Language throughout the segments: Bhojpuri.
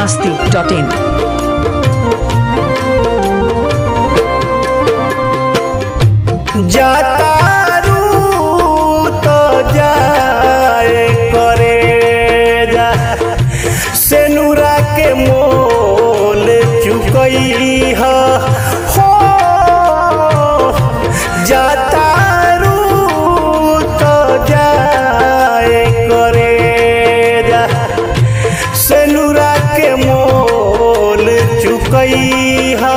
biharmasti.in जातारू तो जाए करे जा सेनुरा के मोल चुकई हो जातारू तो जाए करे जा सेनुरा के मोल चुकई हो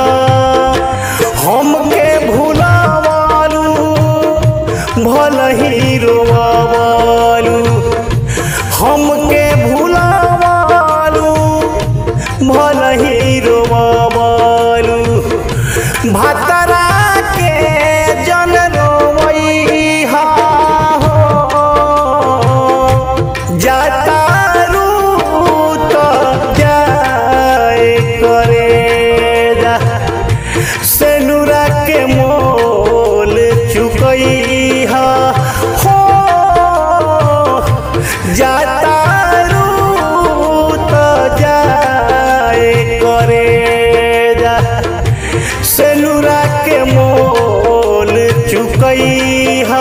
हमके भुलावालू भल ही रोवालू हमके भुलावालू भल ही रोवालू भतरा के जन रोवई हो जातारू तो जाए करे जा सेनुरा के मोल चुकई हो जातारू तो जाए करे जा सेनुरा के मोल चुकई हो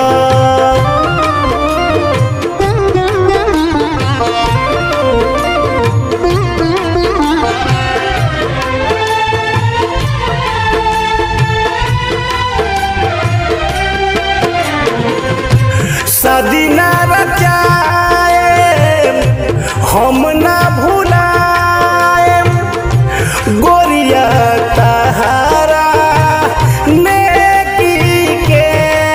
सदीना रचाए हम ना भुलाए गोरिया तहारा नेकी के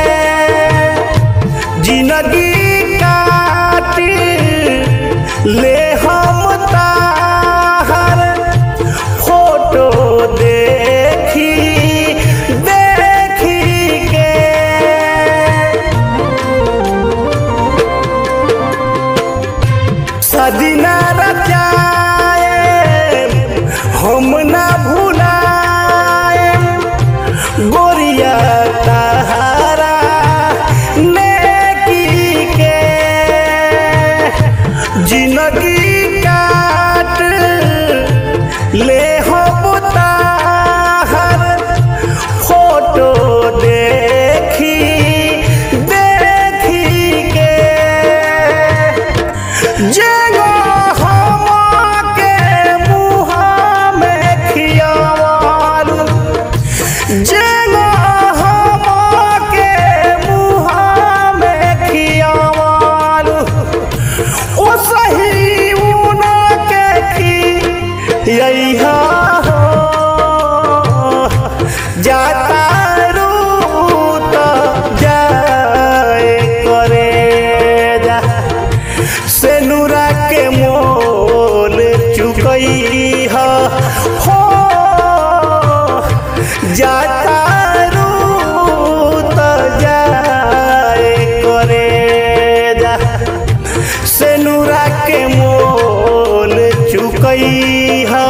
जिंदगी काटी ले हम ताहर फोटो देखी देखी के सदीना रचाए हम ना भुलाए गोरिया तहारा नेकी के जिंदगी काट ले हम ताहर फोटो देखी देखी के जेगो हमके मुहा में खियावालू जेगो हमके मुहा में खियावालू ओ सही उनके खियई हो जातारू तो जाए करे जा सेनुरा के मोल चुकई हो जातारू तो जाए करे जा सेनुरा के मोल चुकई हो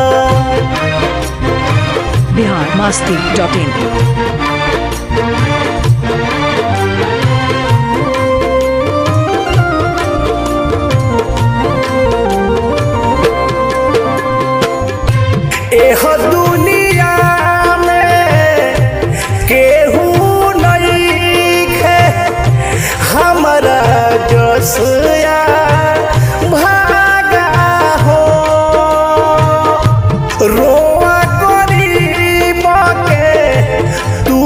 biharmasti.in एह दुनिया में केहू नहीं है हमारा जसया भागा हो रोआ गरीब के तू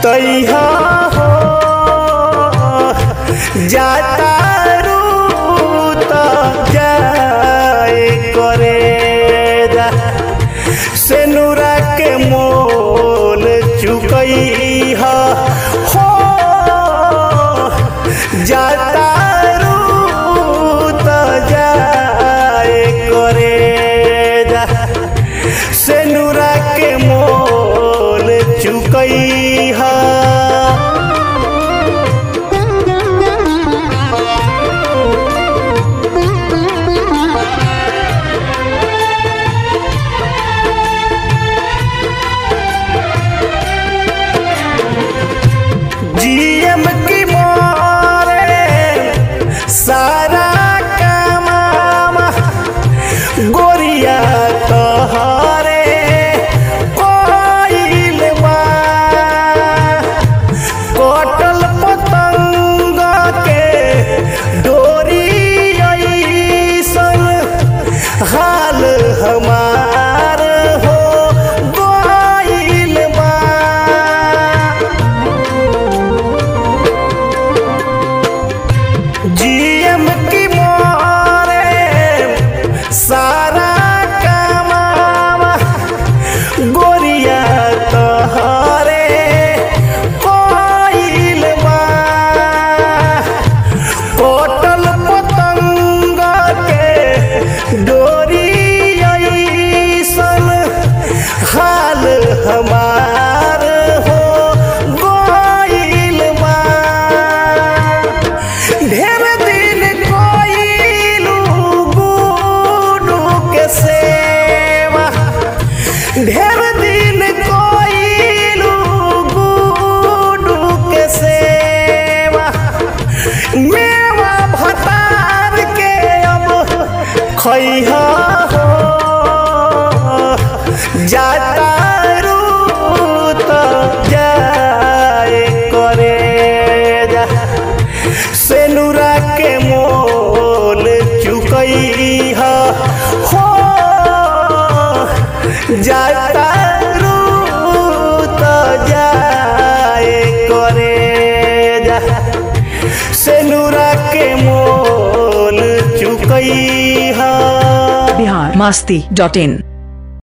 कहिया हो जाता रूत जाए करे जा सेनुरा के मोल चुकैया हो जाता रूत जाए करे जा सेनुरा के मोल चुकैया जीएम की मोरे सारा कमामा गोरिया तोहरे कोइल बा कोटल पतंग के डोरी ऐसन हाल हमार हो गोइल बा जीएम की मोरे सारा कमावा गोरिया तोहरे कोइल बा कोटल पतंग के डोरी ऐसन हाल हमार हो गोइल बा ढेर दिन कोइलू गुडू के सेवा ढेर दिन कोइलू गुडू के सेवा मेवा भतार के अब खैहा हो जाता रूत जाए करे जा सेनुरा के मोल चुकैया हो जाता रूत जाए करे जा सेनुरा के मोल चुकैया biharmasti.in